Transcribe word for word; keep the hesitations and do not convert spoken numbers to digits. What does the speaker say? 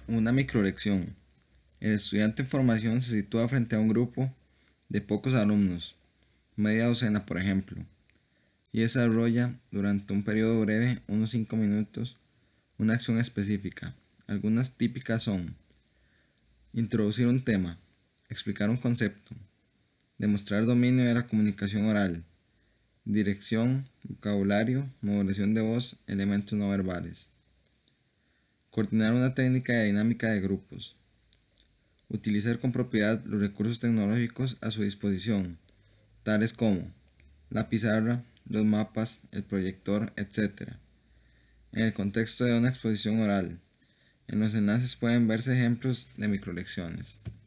Una microlección. El estudiante en formación se sitúa frente a un grupo de pocos alumnos, media docena por ejemplo, y desarrolla durante un periodo breve, unos cinco minutos, una acción específica. Algunas típicas son: introducir un tema, explicar un concepto, demostrar dominio de la comunicación oral, dirección, vocabulario, modulación de voz, elementos no verbales. Coordinar una técnica de dinámica de grupos. Utilizar con propiedad los recursos tecnológicos a su disposición, tales como la pizarra, los mapas, el proyector, etcétera. En el contexto de una exposición oral, en los enlaces pueden verse ejemplos de microlecciones.